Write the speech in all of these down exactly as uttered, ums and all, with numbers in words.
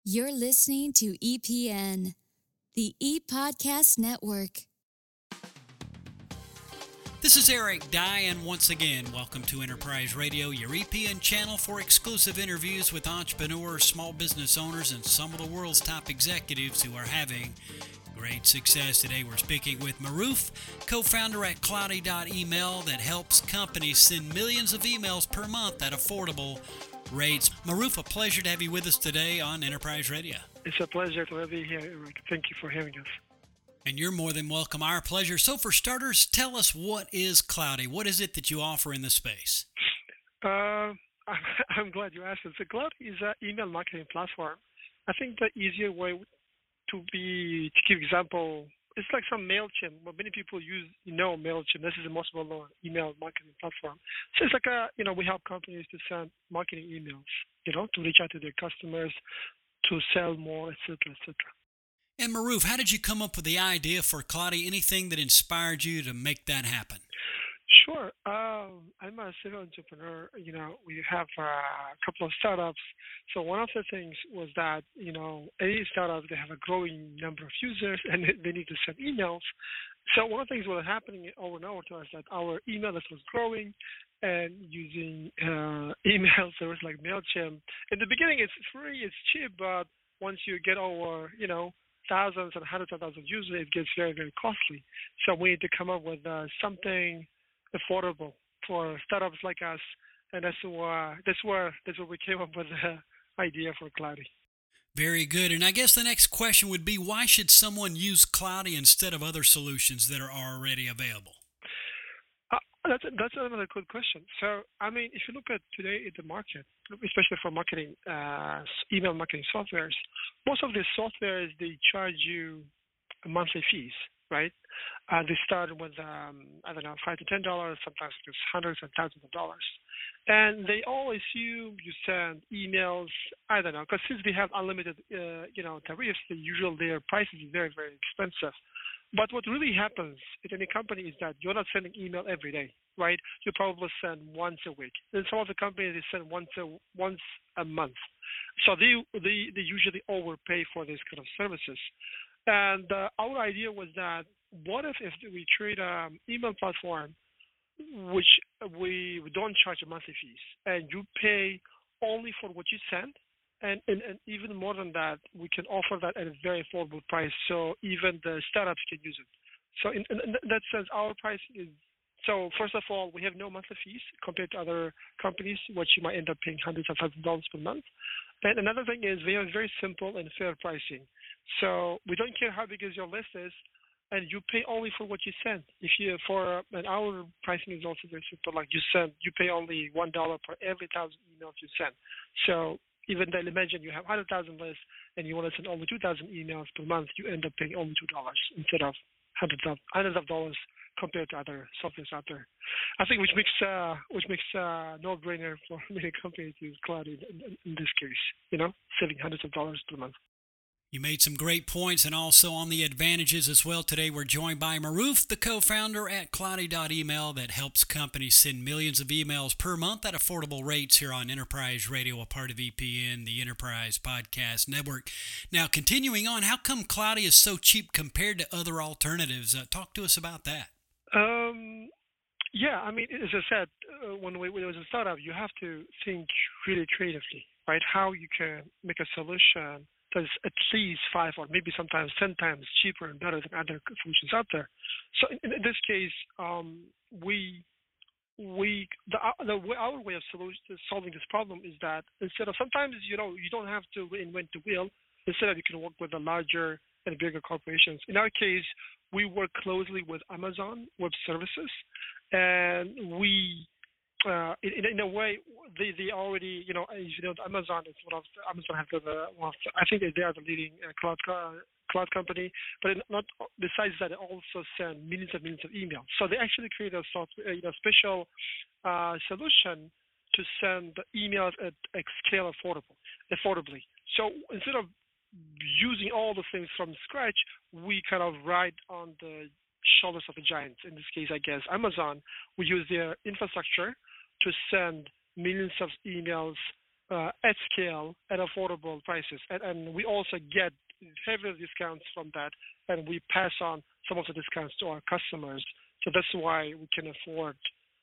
You're listening to E P N, the E-Podcast Network. This is Eric Dye, and once again, welcome to Enterprise Radio, your E P N channel for exclusive interviews with entrepreneurs, small business owners, and some of the world's top executives who are having great success. Today we're speaking with Maruf, co-founder at Cloudy dot email that helps companies send millions of emails per month at affordable rates. Maruf, a pleasure to have you with us today on Enterprise Radio. It's a pleasure to have you here, Eric. Thank you for having us. And you're more than welcome. Our pleasure. So for starters, tell us, what is Cloudy? What is it that you offer in this space? Uh, I'm glad you asked. So Cloudy is an email marketing platform. I think the easier way to be, to give example, it's like some MailChimp. But many people use, you know, MailChimp. This is the most well-known email marketing platform. So it's like a, you know, we help companies to send marketing emails, you know, to reach out to their customers, to sell more, et cetera, et cetera. And Maruf, how did you come up with the idea for Cloudy? Anything that inspired you to make that happen? Sure. Um, I'm a serial entrepreneur. You know, we have uh, a couple of startups. So one of the things was that, you know, any startup, they have a growing number of users and they need to send emails. So one of the things that was happening over and over to us that our email list was growing and using uh, email service like MailChimp. In the beginning, it's free, it's cheap, but once you get over, you know, thousands and hundreds of thousands of users, it gets very, very costly. So we need to come up with uh, something affordable for startups like us, and that's where that's where that's where we came up with the idea for Cloudy. Very good. And I guess the next question would be, why should someone use Cloudy instead of other solutions that are already available? Uh, that's that's another good question. So, I mean, if you look at today in the market, especially for marketing, uh, email marketing softwares, most of the softwares, they charge you monthly fees, right? Uh, they start with, um, I don't know, five to ten dollars. Sometimes it's hundreds and thousands of dollars, and they all assume you send emails. I don't know, because since they have unlimited, uh, you know, tariffs, the usual their price is very, very expensive. But what really happens in any company is that you're not sending email every day, right? You probably send once a week. And some of the companies, they send once a once a month. So they they, they usually overpay for these kind of services. And uh, our idea was that what if, if we create an email platform which we don't charge monthly fees and you pay only for what you send? And, and, and even more than that, we can offer that at a very affordable price, so even the startups can use it. So in, in, in that sense, our price is, so first of all, we have no monthly fees compared to other companies, which you might end up paying hundreds of thousands of dollars per month. And another thing is we have very simple and fair pricing. So we don't care how big is your list is, and you pay only for what you send. If you, for, and our pricing is also very simple, like you send, you pay only one dollar per every thousand emails you send. So even then, imagine you have one hundred thousand lists and you want to send only two thousand emails per month, you end up paying only two dollars instead of hundreds of, hundreds of dollars compared to other softwares out there. I think which makes uh, which makes uh, no-brainer for many companies to use Cloud in, in, in this case, you know, saving hundreds of dollars per month. You made some great points, and also on the advantages as well. Today we're joined by Maruf, the co-founder at Cloudy dot email that helps companies send millions of emails per month at affordable rates here on Enterprise Radio, a part of E P N, the Enterprise Podcast Network. Now, continuing on, how come Cloudy is so cheap compared to other alternatives? Uh, talk to us about that. Um, yeah, I mean, as I said, uh, when we when it was a startup, you have to think really creatively, right? How you can make a solution that's at least five or maybe sometimes ten times cheaper and better than other solutions out there. So in, in this case, um, we we the, the our way of solution, solving this problem is that instead of sometimes you know you don't have to reinvent the wheel. Instead of you can work with the larger and bigger corporations. In our case, we work closely with Amazon Web Services, and we Uh, in, in a way, they, they already, you know, as you know, Amazon is one of the, Amazon has the one of the, I think they are the leading uh, cloud uh, cloud company. But it not besides that, they also send millions and millions of emails. So they actually create a software, you know, special uh, solution to send emails at, at scale affordable, affordably. So instead of using all the things from scratch, we kind of ride on the shoulders of the giants. In this case, I guess Amazon. We use their infrastructure to send millions of emails uh, at scale at affordable prices, and, and we also get heavy discounts from that, and we pass on some of the discounts to our customers. So that's why we can afford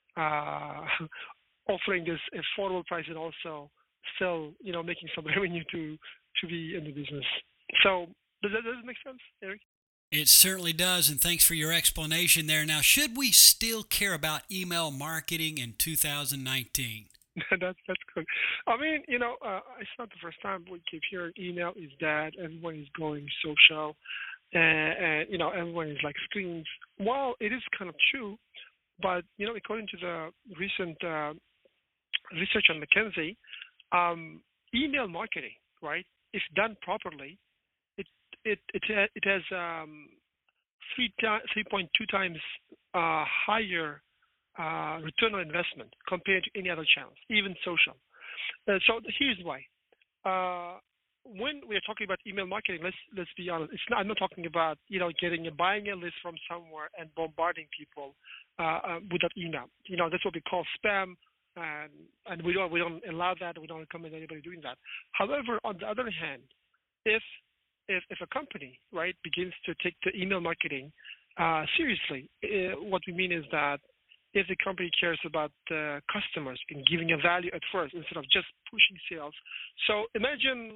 uh, offering this affordable price and also still, you know, making some revenue to to be in the business. So does that, does that make sense, Eric? It certainly does, and thanks for your explanation there. Now, should we still care about email marketing in two thousand nineteen? that's that's good. I mean, you know, uh, it's not the first time we keep hearing email is dead. Everyone is going social, and, and you know, everyone is like screens. While it is kind of true, but you know, according to the recent uh, research on McKinsey, um, email marketing, right, if done properly, it it it it has um, three three point two times uh, higher uh, return on investment compared to any other channels, even social. Uh, so here's why. Uh, when we are talking about email marketing, let's let's be honest. It's not, I'm not talking about you know getting a buying a list from somewhere and bombarding people uh, uh, with that email. You know that's what we call spam, and and we don't we don't allow that. We don't recommend anybody doing that. However, on the other hand, if if if a company right begins to take the email marketing uh, seriously, uh, what we mean is that if the company cares about the customers and giving a value at first instead of just pushing sales. So imagine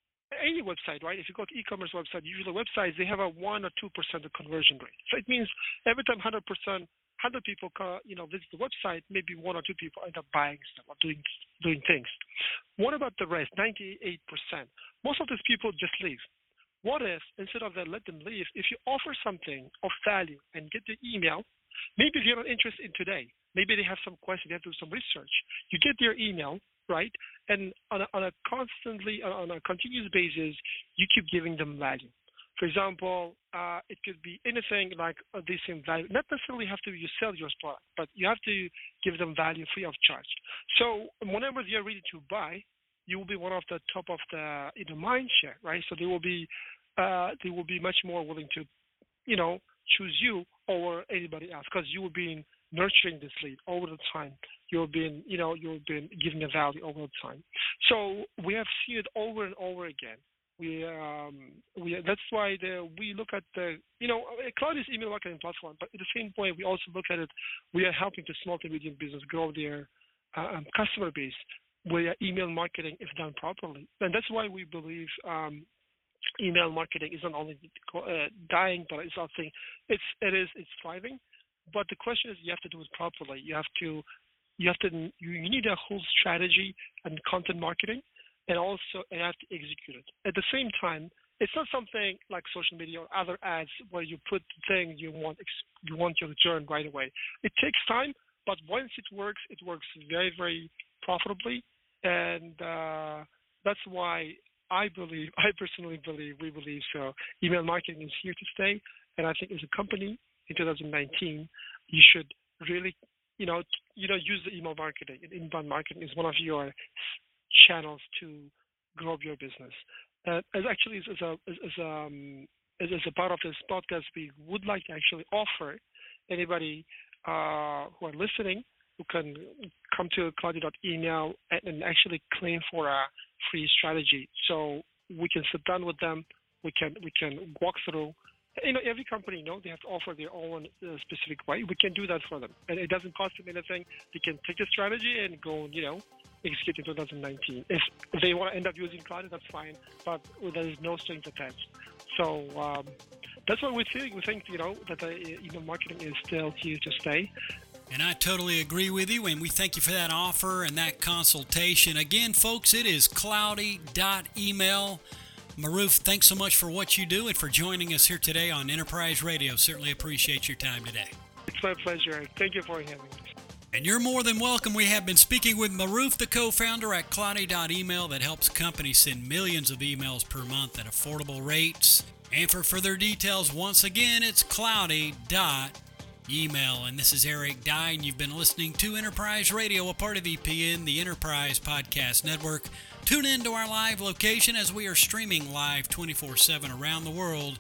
any website, right? If you go to e-commerce website, usually websites, they have a one or two percent conversion rate. So it means every time one hundred percent, one hundred people, you know, visit the website, maybe one or two people end up buying stuff or doing doing things. What about the rest, ninety-eight percent? Most of these people just leave. What if, instead of that, let them leave, if you offer something of value and get the email, maybe they're not interested in today. Maybe they have some questions. They have to do some research. You get their email, right? And on a, on a constantly, on a continuous basis, you keep giving them value. For example, uh, it could be anything like uh, the same value. Not necessarily have to you sell your product, but you have to give them value free of charge. So whenever they're ready to buy, you will be one of the top of the in the mind share, right? So they will be uh, they will be much more willing to, you know, choose you over anybody else because you have been nurturing this lead over the time. You've been, you know, you've been giving a value over the time. So we have seen it over and over again. We, um, we that's why the, we look at the, you know, Cloud is email marketing platform, but at the same point we also look at it. We are helping the small to medium business grow their uh, um, customer base where email marketing is done properly, and that's why we believe. Um, Email marketing is not only uh, dying, but it's also it's it is it's thriving. But the question is, you have to do it properly. You have to you have to you, you need a whole strategy and content marketing, and also you have to execute it. At the same time, it's not something like social media or other ads where you put the thing you want you want your return right away. It takes time, but once it works, it works very very profitably, and uh, that's why. I believe, I personally believe, we believe so. Email marketing is here to stay, and I think as a company in two thousand nineteen, you should really, you know, you know, use the email marketing. And inbound marketing is one of your channels to grow your business. Uh, as actually as a as, as um as, as a part of this podcast, we would like to actually offer anybody uh, who are listening who can come to Claudio dot email and, and actually claim for a free strategy. So we can sit down with them. We can we can walk through. You know, every company, you know, they have to offer their own uh, specific way. We can do that for them, and it doesn't cost them anything. They can take the strategy and go, you know, execute in two thousand nineteen. If they want to end up using Cloud, that's fine, but there is no strings attached. So um, that's what we think. We think, you know, that the email marketing is still here to stay. And I totally agree with you, and we thank you for that offer and that consultation. Again, folks, it is cloudy dot email. Maruf, thanks so much for what you do and for joining us here today on Enterprise Radio. Certainly appreciate your time today. It's my pleasure. Thank you for having me. And you're more than welcome. We have been speaking with Maruf, the co-founder at cloudy dot email that helps companies send millions of emails per month at affordable rates. And for further details, once again, it's cloudy dot email. And this is Eric Dye, and you've been listening to Enterprise Radio, a part of E P N, the Enterprise Podcast Network. Tune in to our live location as we are streaming live twenty-four seven around the world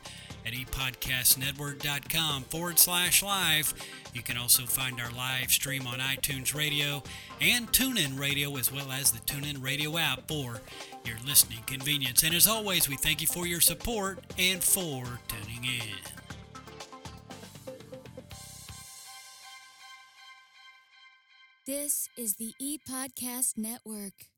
at epodcastnetwork.com forward slash live. You can also find our live stream on iTunes Radio and TuneIn Radio, as well as the TuneIn Radio app for your listening convenience. And as always, we thank you for your support and for tuning in. This is the ePodcast Network.